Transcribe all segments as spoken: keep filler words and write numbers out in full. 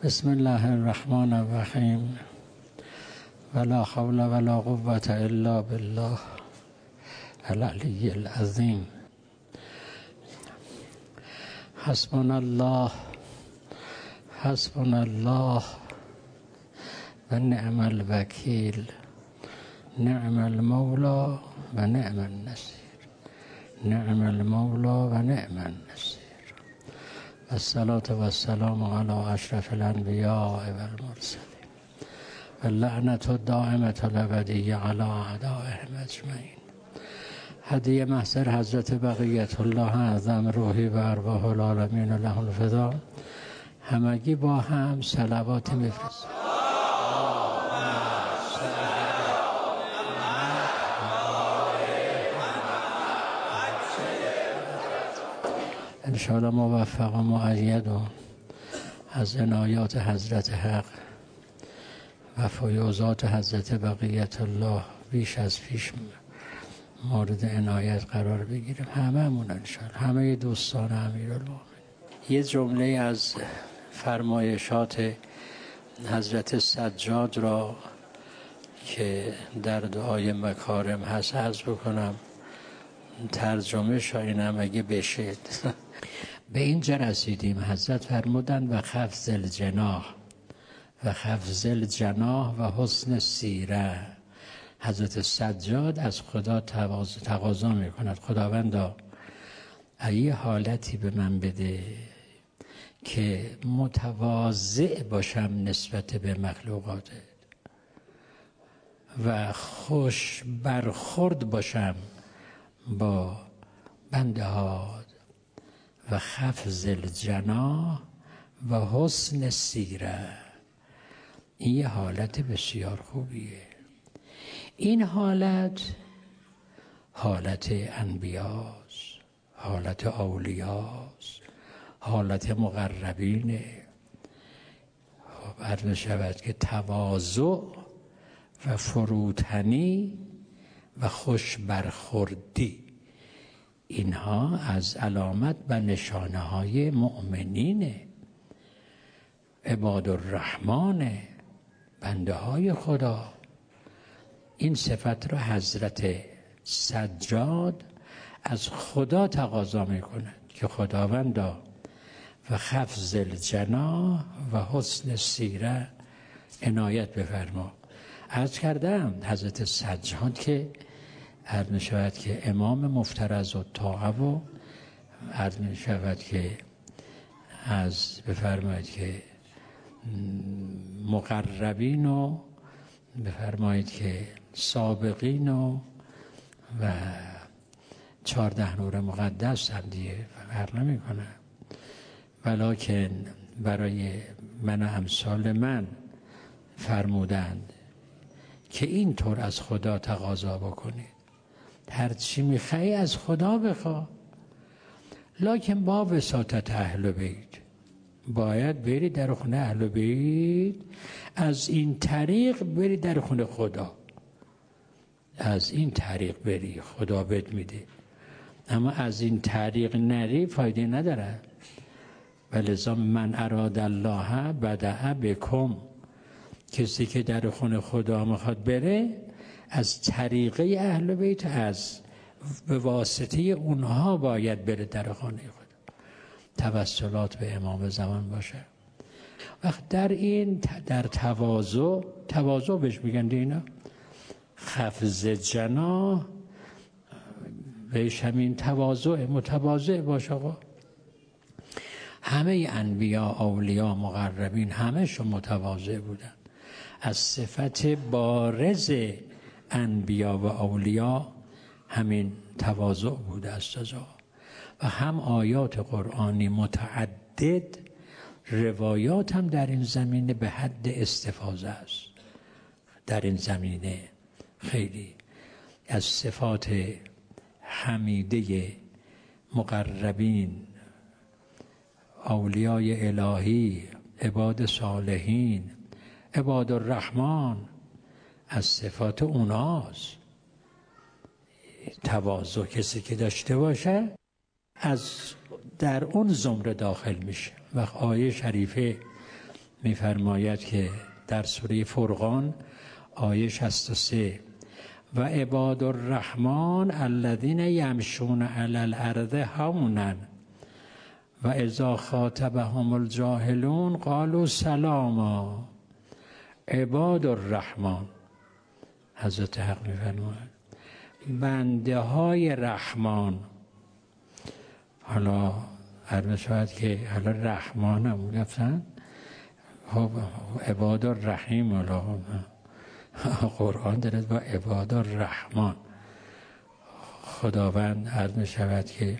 بسم الله الرحمن الرحیم ولا حول ولا قوة الا بالله العلی العظیم. حسبنا الله حسبنا الله و نعم الوکیل، نعم المولا و نعم النصیر، نعم المولا و نعم النصیر. الصلاة والسلام على اشرف الانبیاء والمرسلین و لعنت الدائمة الابدیة على اعدائهم اجمعین. هدیه محضر حضرت بقیت الله اعظم روحی و ارواح العالمین له الفدا. همگی با هم صلوات میفرستیم. انشاءالله موفق و مؤید و از عنایات حضرت حق و فیوضات حضرت بقیت الله بیش از پیش مورد عنایت قرار بگیریم هممون انشاءالله، همه دوستان امیرالمومنین. یه جمله از فرمایشات حضرت سجاد را که در دعای مکارم هست عرض بکنم، ترجمه شاینم اگه بشید. به اینجا رسیدیم حضرت فرمودن و خفض الجناح و خفض الجناح و حسن سیره. حضرت سجاد از خدا تقاضا میکند خداوندا یه حالتی به من بده که متواضع باشم نسبت به مخلوقاتت و خوش برخورد باشم با بنده ها و خفض الجناح و حسن سیره. این یه حالت بسیار خوبیه. این حالت حالت انبیاست، حالت اولیاست، حالت مقربینه. خب عرض شود که تواضع و فروتنی و خوش برخوردی، اینها از علامت و نشانه های مؤمنینه، عباد الرحمن، بنده های خدا. این صفت را حضرت سجاد از خدا تقاضا میکنند که خداوندا و خفض الجناح و حسن سیره عنایت بفرما. عرض کردم حضرت سجاد که عرض می شود که امام مفترض و طاعه و عرض می شود که از بفرمایید که مقربین و بفرمایید که سابقین و و چهارده نور مقدس هم دیگه فرق نمی کنه، ولیکن برای من و امثال من فرمودند که اینطور از خدا تقاضا بکنید، هر چی میخوای از خدا بخوا، لکن با وساطت اهل بیت باید بری در خونه اهل بیت، از این طریق بری در خونه خدا، از این طریق بری خدا بد میده. اما از این طریق نری فایده نداره. ولذا من اراد الله بدأ بکم، کسی که در خونه خدا میخواد بره از طریقه اهل بیت، از به واسطه اونها باید بره در خانه خدا. توسلات به امام زمان باشه. وقت در این در تواضع، تواضع بهش میگن اینا، خفض جناح بهش همین تواضع، متواضع باشه. آقا همه انبیا، اولیا، مقربین همه‌شون متواضع بودن. از صفت بارز انبیا و اولیا همین تواضع بوده است. و هم آیات قرآنی متعدد، روایات هم در این زمینه به حد استفاضه است. در این زمینه خیلی از صفات حمیده مقربین، اولیای الهی، عباد صالحین، عباد الرحمن، از صفات اوناست. تواضع کسی که داشته باشه از در اون زمره داخل میشه. و آیه شریفه می‌فرماید که در سوره فرقان آیه شصت و سه و عباد الرحمن الذین یمشون علی الارض هونا و اذا خاطبهم الجاهلون قالوا سلاما. عباد الرحمن، حضرت حق می‌فرماید بنده های رحمان. حالا عرض شاید که حالا رحمان هم گفتن عباد الرحیم، حالا قرآن داره با عباد الرحمن. خداوند عرض می شود که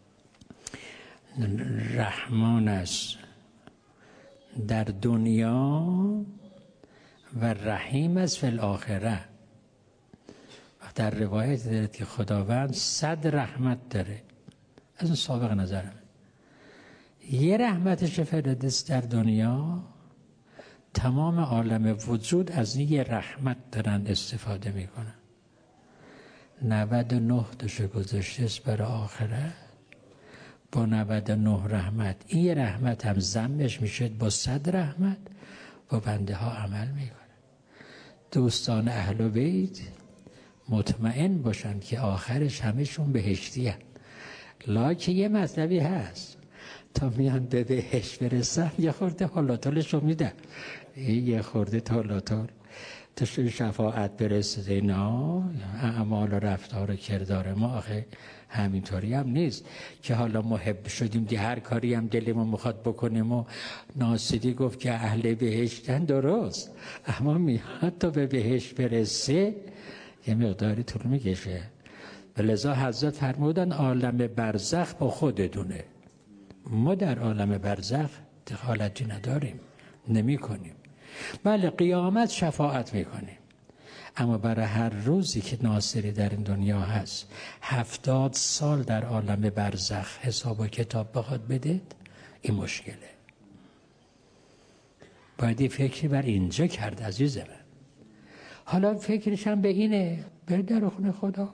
رحمان است در دنیا و رحیم است فی الاخره. در روایت داره که خداوند صد رحمت داره. از اون سابق نظرم یه رحمتش فرستاد در دنیا، تمام عالم وجود از این یه رحمت دارن استفاده میکنن. نود و نه تاشو گذاشته است برای آخرت با نود و نه رحمت. این یه رحمت هم ضمنش میشه با صد رحمت با بنده ها عمل میکنه. دوستان اهل بیت مطمئن باشن که آخرش همشون بهشتی هست. لکه یه مطلبی هست، تا میان به بهشت برسن یه خورده حالاتالش رو میدن، یه خورده تالاتال تا شفاعت برسه. اینا اعمال و رفتار و کردار ما آخه همینطوری هم نیست که حالا محب شدیم دی هر کاری هم دلمون میخواد بکنیم. و ناصری گفت که اهل بهشتن، درست، اما میاد تا به بهشت برسه یه مقداری طول میکشه. لذا حضرت فرمودن عالم برزخ با خودتونه. ما در عالم برزخ دخالتی نداریم، نمی کنیم. بله قیامت شفاعت میکنیم، اما برای هر روزی که ناصری در این دنیا هست هفتاد سال در عالم برزخ حساب و کتاب بخواد بدید، این مشکله. باید فکری بر اینجا کرد عزیز من. حالا فکرش هم به اینه، بر در خونه خدا.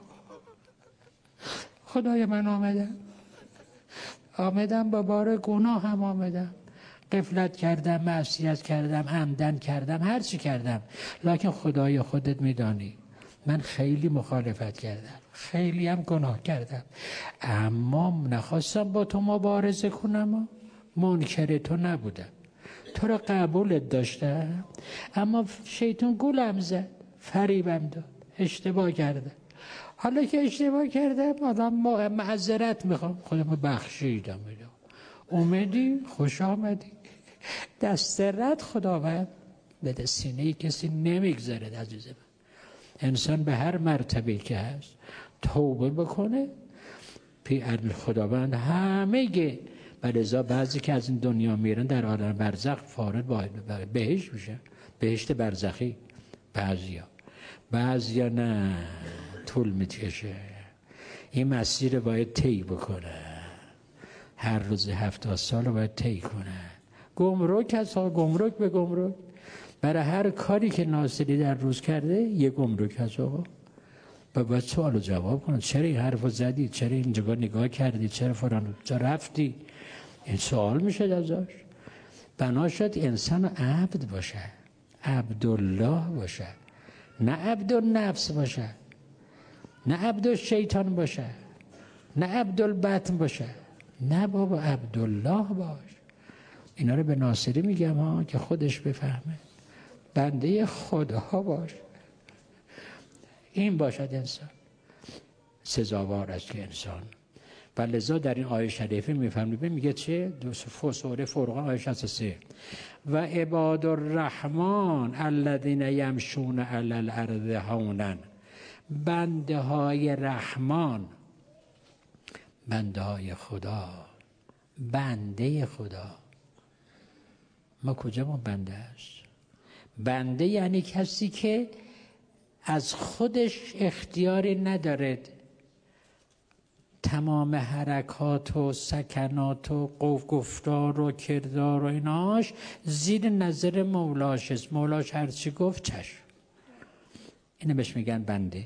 خدای من آمدم آمدم با بار گناه هم آمدم، غفلت کردم، معصیت کردم، عمدن کردم، هر چی کردم، لکن خدای خودت میدانی من خیلی مخالفت کردم، خیلی هم گناه کردم، اما نخواستم با تو مبارزه کنم، منکر تو نبودم، تو را قبولت داشتم، اما شیطان گولم زد، فریبم داد، اشتباه کردم. حالا که اشتباه کردم آدم معذرت میخوام، خودمو بخشیدم. اومدی خوش آمدی، دست رد خداوند بده، سینه کسی نمیگذاره. عزیز من انسان به هر مرتبه که هست توبه بکنه پی عدل خداوند همه. ولذا بعضی که از این دنیا میرن در عالم برزخ فارغ باید بهشت میشه، بهشت برزخی. بعضیا بعضیا نه، طول میکشه. این مسیر باید طی بکنه، هر روز هفتاد سال رو باید طی کنه. گمرک هست، گمرک به گمرک. برای هر کاری که ناصری در روز کرده یه گمرک هست آقا. باید سوال رو جواب کنه، چرا این حرف رو زدی، چرا اینجا نگاه کردی، چرا فلان جا رفتی. این سوال میشه ازش. بنا شد انسان عبد باشه، عبدالله باشه، نه عبدالنفس باشه، نه عبدالشیطان باشه، نه عبدالبطن باشه، نه بابا عبدالله باش. اینا رو به ناصری میگم ها که خودش بفهمه، بنده خدا باش. این باشد انسان، سزاوار است که انسان. و لذا در این آیه شریفه میفهمید، میگه چه؟ سوره فرقان آیه شصت و سه و عباد الرحمن الذین یمشون علی الارض هونا. بنده های رحمان، بنده های خدا، بنده خدا. ما کجا ما بنده است؟ بنده یعنی کسی که از خودش اختیاری ندارد، تمام حرکات و سکنات و قف گفتار و کردار و ایناش زیر نظر مولاش است. مولاش هرچی گفت چشم. اینو بهش میگن بنده.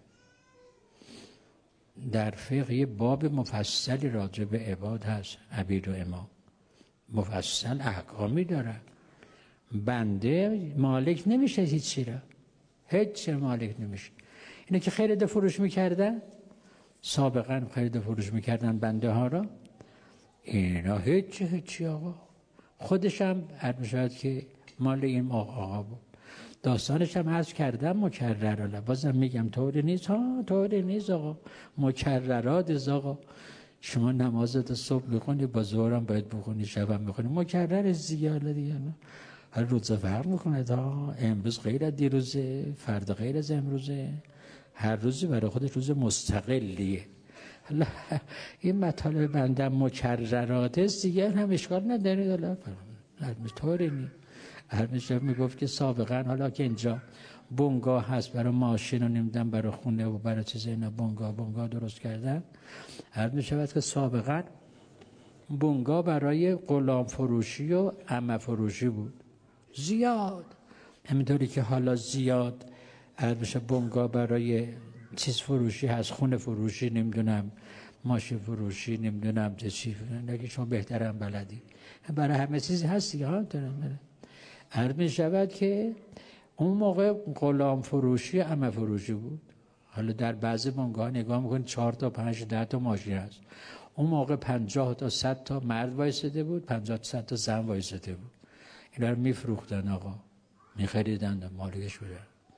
در فقه یه باب مفصلی راجع به عباد هست، عبید و امام، مفصل احکامی داره. بنده مالک نمیشه هیچی را، هیچ مالک نمیشه. اینه که خرید فروش میکردن، سابقا خرید فروش میکردن بنده ها را، اینا هیچی هیچی آقا. خودش هم عرض میشود که مال این آقا بود. داستانش هم عرض کردم مکرر، بازم میگم طوری نیست ها، طوری نیست آقا، مکررات از آقا. شما نمازت صبح میخونی، با ظهرم باید بخونی، شبم میخونی، مکرر زیاده دیگه. هر روز فرق میکنه، تا امروز غیر از دیروزه، فردا غیر از امروزه، هر روزی برای خودش روز مستقلیه. حالا این مطالب بنده مکررات است دیگه، هم اشکال نداره. حالا طوری نیست. همیشه میگفت که سابقا، حالا که اینجا بنگاه هست برای ماشین و نمیدن برای خونه و برای چیز اینا، بنگاه بنگاه درست کردن. هر میشود که سابقا بنگاه برای غلام فروشی و عمه فروشی بود زیاد، همینطوری که حالا زیاد هر میشه بنگاه برای چیز فروشی هست، خونه فروشی، نمیدونم ماشین فروشی، نمیدونم چه چی، نگه شما بهترم بلدی، برای همه چیزی هست دیگه ها. هر می شود که اون موقع غلام فروشی عمه فروشی بود. حالا در بعضی بنگاه نگاه میکنید چهار تا پنج ده تا ماشین هست، اون موقع پنجاه تا صد تا مرد وایساده بود، پنجاه تا صد تا زن وایساده بود. اینا رو میفروختن آقا، میخریدن، مالکش بودن.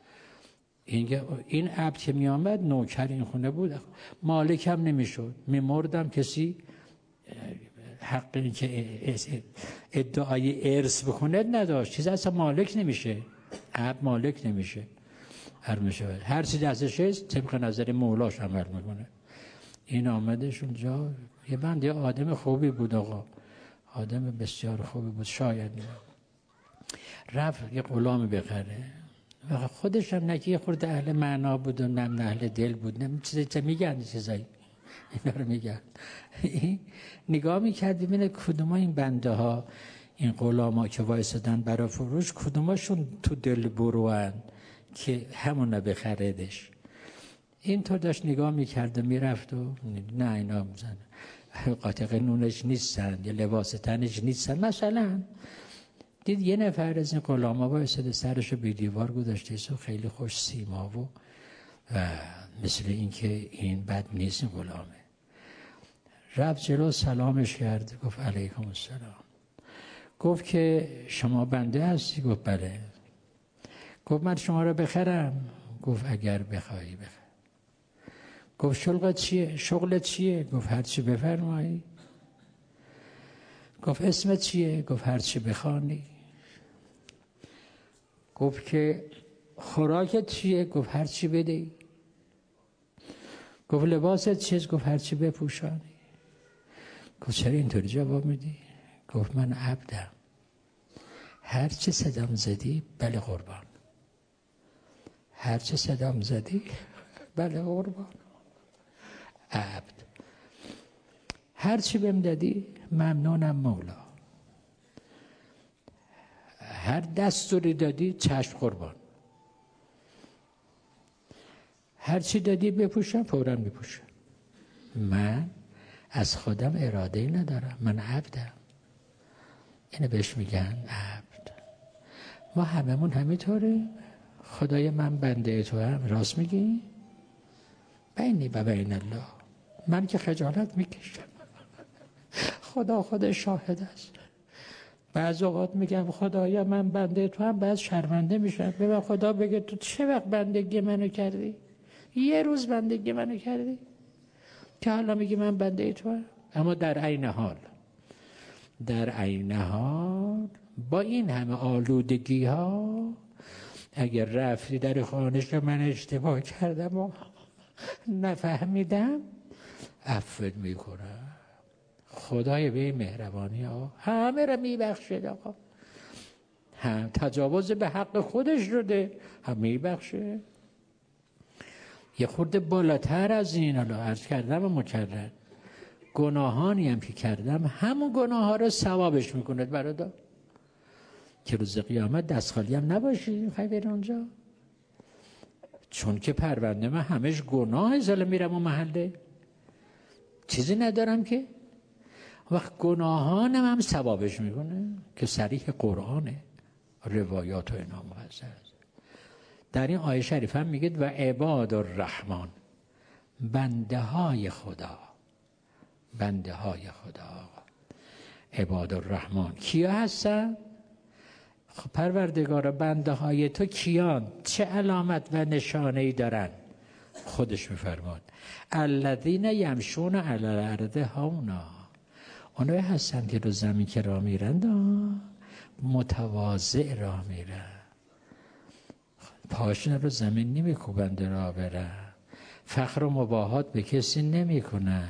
این این عبد که میامد نوکر این خونه بود، مالک هم نمیشد، میمردم کسی حق این که ادعای ارث بکنه نداشت، چیز اصلا مالک نمیشه، عبد مالک نمیشه. هر میشه هر چی دستش است طبق نظر مولاش عمل میکنه. این آمدش اونجا، یه بنده آدم خوبی بود آقا، آدم بسیار خوبی بود. شاید رفت یه غلام بخره و خودش هم نکی یه خورده اهل معنا بود و نم اهل دل بود، نم چیزی میگن چیزایی اینا رو میگن. نگاه میکرد ببینه کدوم این بنده ها، این غلام ها که وایسادن برای فروش، کدوماشون تو دل بروان که همون رو بخردش. اینطور داشت نگاه میکرد و میرفت و نه اینا میزن قاطق نونش نیستن یا لباس تنش نیستن. مثلا دید یه نفر از این غلام ها وایساده، سرشو به دیوار گذاشته و خیلی خوش سیما و و مثل اینکه این بد نیست این غلامه. رفت جلو سلامش کرد، گفت علیکم السلام. گفت که شما بنده هستی؟ گفت بله. گفت من شما را بخرم؟ گفت اگر بخوایی بخر. گفت شغلت چیه؟ شغلت چیه؟ گفت هر چی بفرمایی. گفت اسمت چیه؟ گفت هر چی بخوانی. گفت که خوراکت چیه؟ گفت هر چی بدی. گفت لباست چیه؟ گفت هر چی بپوشانی. گفت چرا اینطوری جواب میدی؟ گفت من عبدم، هر چی صدام زدی بله قربان، هر چی صدام زدی بله قربان. عبد، هر چی بهم دادی ممنونم مولا، هر دستوری دادی چشم قربان، هر چی دادی بپوشم فوراً میپوشم. من از خودم اراده‌ای ندارم، من عبدم. اینو بهش میگن عبد. ما هممون همینطوره. خدای من بنده تو هم. راست میگی؟ بینی و بین الله. من که خجالت میکشم، خدا خود شاهد است. بعض اوقات میگم خدایا من بنده تو هم، بعض شرمنده میشم. ببین خدا بگه تو چه وقت بندگی منو کردی؟ یه روز بندگی منو کردی که حالا میگی من بنده تو هم؟ اما در عین حال در عین حال با این همه آلودگی ها اگر رفتی در خانش من اشتباه کردم و نفهمیدم، عفوت میکنم. خدای به مهربانی ها همه را میبخشه آقا. هم تجاوز به حق خودش شده هم میبخشه. یه خورده بالاتر از این حالا عرض کردم و مکرر، گناهانی هم که کردم همون گناه ها رو ثوابش میکنه برادر، که روز قیامت دست خالی هم نباشی خیلی اونجا. چون که پرونده من همش گناه زل میرم اون محله، چیزی ندارم که وقت گناهانم هم ثوابش میکنه که صریح قرآنه. روایات و اینا مفصل است. در این آیه شریف هم میگه و عباد الرحمن، بنده های خدا، بنده های خدا. عباد الرحمن کیا هستن؟ خب پروردگار بنده های تو کیان؟ چه علامت و نشانه ای دارن؟ خودش میفرماد الذین یمشون علی الارض هونا، اونایی هستن که رو زمین که راه میرند متواضع راه میرن، پاشون رو زمین نمیکوبند راه برن، فخر و مباهات به کسی نمیکنن،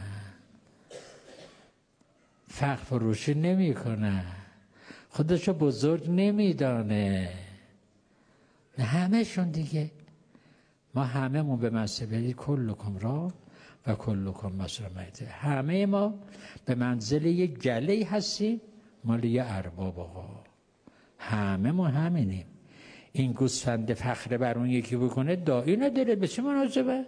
فخر فروشی نمیکنن، خودشو بزرگ نمیدانه. همه شون دیگه، ما همه مون به منصبه کلکم را و کلکم مسئول میته، همه ما به منزله یک گله هستیم مال یه ارباب. آقا همه ما همینیم. این گوسفند فخر بر اون یکی بکنه دایی نداره، به چه مناسبت؟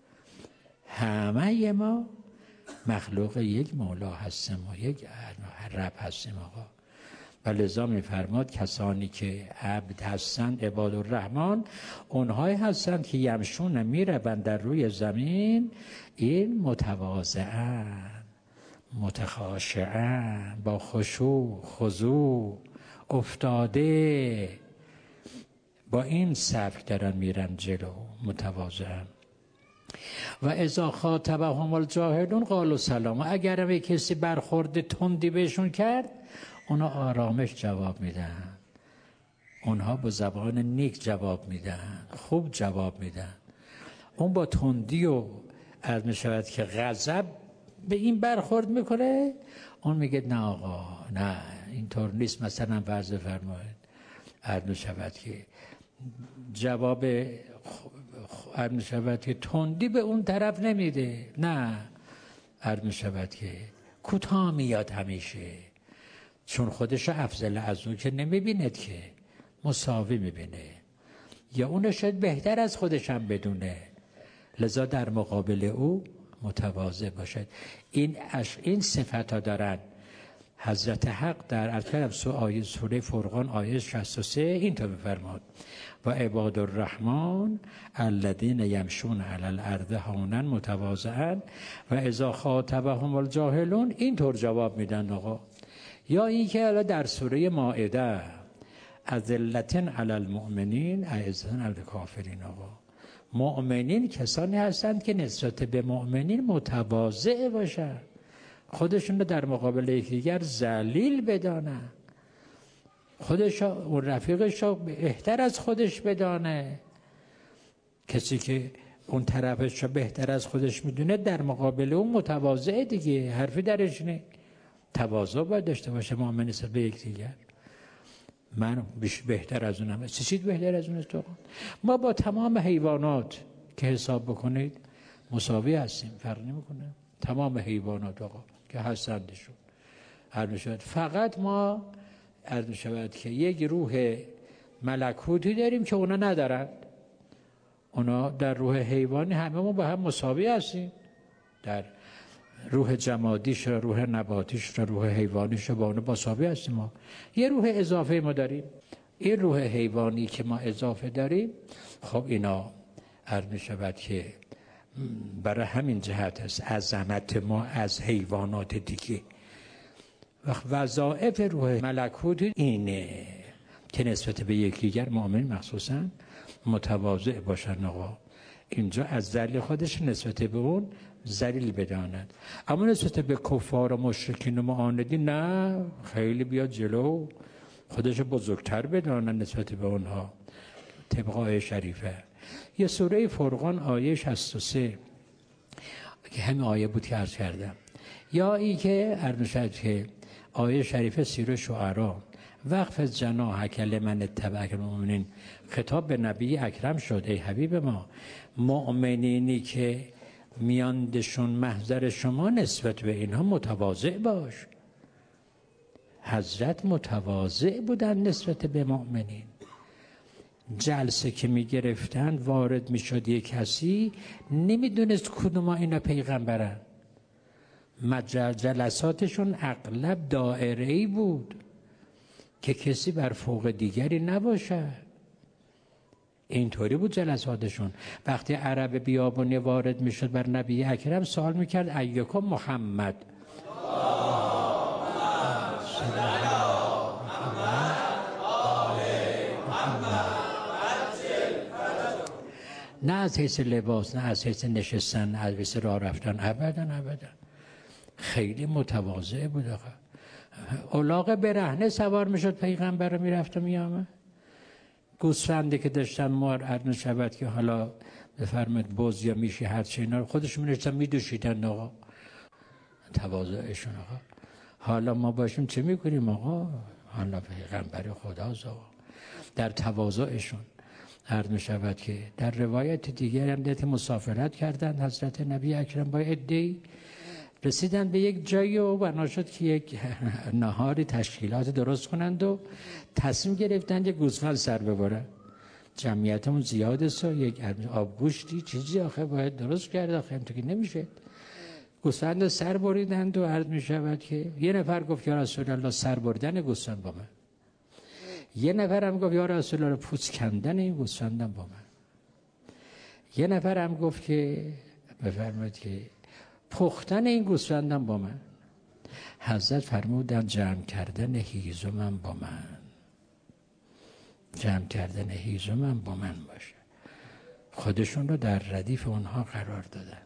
همه ما مخلوق یک مولا هستیم و یک رب هستیم. آقا و لذا میفرماد کسانی که عبد هستند عباد الرحمن، اونهایی هستند که یمشون میروند در روی زمین، این متواضعن، متخاشعن، با خشوع خضوع افتاده، با این سبک دارن میرن جلو، متواضعن. و اذا خاطبهم الجاهلون قالوا سلام، اگر هم کسی برخورد تندی بهشون کرد اونا آرامش جواب میدن، اونها با زبان نیک جواب میدن، خوب جواب میدن. اون با تندی و عرض میشود که غضب به این برخورد میکنه، اون میگه نه آقا نه اینطور نیست، مثلا فرض فرمایید عرض میشود که جواب عرض میشود که تندی به اون طرف نمیده، نه عرض میشود که کوتاه میاد همیشه، چون خودش افضل از اون که نمیبیند که مساوی میبینه، یا اون شاید بهتر از خودش هم بدونه، لذا در مقابل او متواضع باشد. این اش این صفت ها دارن. حضرت حق در ارکان آیه سوره فرقان آیه شصت و سه این تا بفرماد و عباد الرحمن الذین یمشون علی الارض هونا متواضعا و اذا خاطبهم الجاهلون اینطور جواب میدن. آقا یا این که الان در سوره مائده اذلة علی المؤمنین اعزة علی الکافرین، آقا مؤمنین کسانی هستند که نسبت به مؤمنین متواضع باشند، خودشون رو در مقابل یکدیگر ذلیل بدانن، خودش و رفیقش رو بهتر از خودش بدانه. کسی که اون طرفش رو بهتر از خودش میدونه در مقابل اون متواضع دیگه، حرفی درش نه. تواضع باید داشته باشه مؤمن نسبت به یکدیگر. من بهتر از اونم، چیزی بهتر از اون است؟ ما با تمام حیوانات که حساب بکنید مساوی هستیم، فرق نمیکنه. تمام حیوانات آقا که هستندشون عرض می‌شود، فقط ما عرض می‌شود که یک روح ملکوتی داریم که اونا ندارن. اونا در روح حیوانی همه ما با هم مساوی هستیم، در روح جمادیش و روح نباتیش و روح حیوانیش با اونا مساوی هستیم. ما یه روح اضافه ما داریم، این روح حیوانی که ما اضافه داریم، خب اینا عرض می‌شود که برای همین جهت است عظمت ما از حیوانات دیگه. وظایف روح ملکوت اینه که نسبت به یکدیگر مؤمن مخصوصا متواضع باشن. آقا اینجا از ذل خودش نسبت به اون ذلیل بداند، اما نسبت به کفار و مشرکین و معاندین نه، خیلی بیاد جلو، خودش بزرگتر بدانند نسبت به اونها. طبق آیه شریفه یه سوره فرقان آیه شصت و سه که همین آیه بود که عرض کردم، یا ای که عرض شد که آیه شریفه سوره شعرا وقف جناحک لمن اتبعک المؤمنین، خطاب به نبی اکرم شد ای حبیب ما، مؤمنینی که میاندشون محضر شما نسبت به اینها متواضع باش. حضرت متواضع بودن نسبت به مؤمنین. جلسه که می گرفتن وارد می شد یک کسی نمیدونست کدوم اینا پیغمبرن، جلساتشون اغلب دائره‌ای بود که کسی بر فوق دیگری نباشه. اینطوری بود جلساتشون. وقتی عرب بیابانی وارد میشد بر نبی اکرم سوال میکرد ایکم محمد، نه از حیث لباس، نه از حیث نشستن، نه از حیث راه رفتن، ابدا ابدا. خیلی متواضع بود آقا. الاغ برهنه سوار میشد پیغمبر رو میرفت و میامد. گوسفندی که داشتن مار ارن شود که حالا بفرمید بز یا میشی هرچی اینا رو خودشون میرسن میدوشیدن آقا. تواضعشون آقا. حالا ما باشیم چه میکنیم آقا؟ حالا پیغمبر خداست آقا. در تواضعشون عرض می شود که در روایت دیگر هم دیدن مسافرت کردند حضرت نبی اکرم با عده‌ای، رسیدن به یک جایی و بنا شد که یک نهاری تشکیلات درست کنند و تصمیم گرفتند یک گوسفند سر ببرن. جمعیتمون زیاد است و یک آبگوشتی چیزی آخه باید درست کرد، آخه اینطوری نمیشه. گوسفند رو سر بریدند و عرض می شود که یه نفر گفت یا رسول الله سر بردن گوسفند با من، یه نفر هم گفت یا رسول الله پوست کندن این گوسفندم با من، یه نفر هم گفت که بفرمایید که پختن این گوسفندم با من. حضرت فرمودن جمع کردن هیزمم با من، جمع کردن هیزمم با من باشه. خودشون رو در ردیف اونها قرار دادن.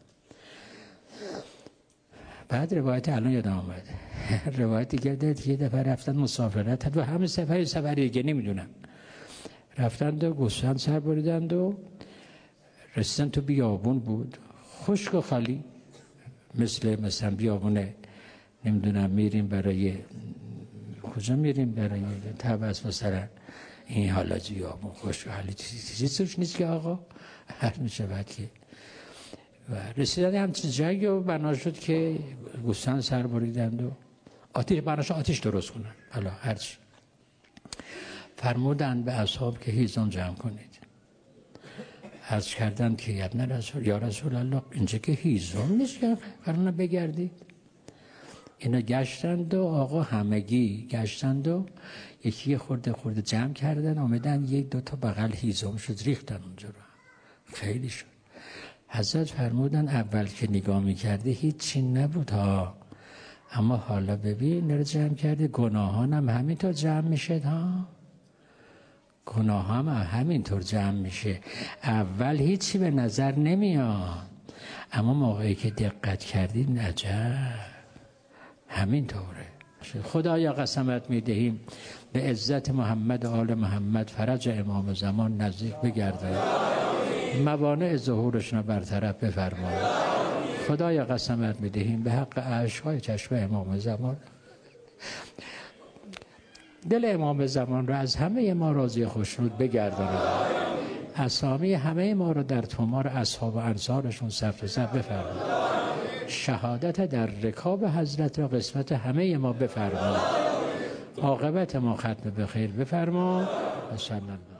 بعد روایت الان یادم آمد روایت دیگه دید که یه دفعه رفتن مسافرت و همه سفری سفری دیگه نمیدونم، رفتند و گوسفند سر بریدند و رسیدن تو بیابون بود خشک و خالی، مثل مثلا بیابونه نمیدونم میریم برای کجا میریم برای تبس مثلا این حالا بیابون خشک و خالی چیزی توش نیست که آقا هر میشه بعد که و رسیدن همچین جایی و بنا شد که گوسفند سر بریدند و آتیش بنا شد آتیش درست کنن. حالا هرچی فرمودند به اصحاب که هیزم جمع کنید. عرض کردند که یا رسول یا رسول الله اینجا که هیزم نیست که قرار بگردید. اینا گشتند و آقا همگی گشتند و یکی خورده خورده جمع کردن آمدن یک دو تا بغل هیزم شد ریختن اونجا رو، خیلی شد. حضرت فرمودن اول که نگاه میکرده هیچی نبود ها، اما حالا ببین نره جمع کرده گناهان هم همینطور جمع میشه ها، گناه هم همینطور جمع میشه. اول هیچی به نظر نمیاد اما موقعی که دقت کردید عجب همینطوره. خدایا قسمت میدهیم به عزت محمد و آل محمد فرج امام زمان نزدیک بگرده، موانع ظهورشون برطرف بفرما. خدایا قسمت میدهیم به حق اشک‌های چشم امام زمان دل امام زمان رو از همه ما راضی خوشنود بگرداند، اسامی همه ما رو در تومار اصحاب و انصارشون ثبت و ثبت بفرما. شهادت در رکاب حضرت را قسمت همه ما بفرما. عاقبت ما ختم به خیر بفرما. و صلی الله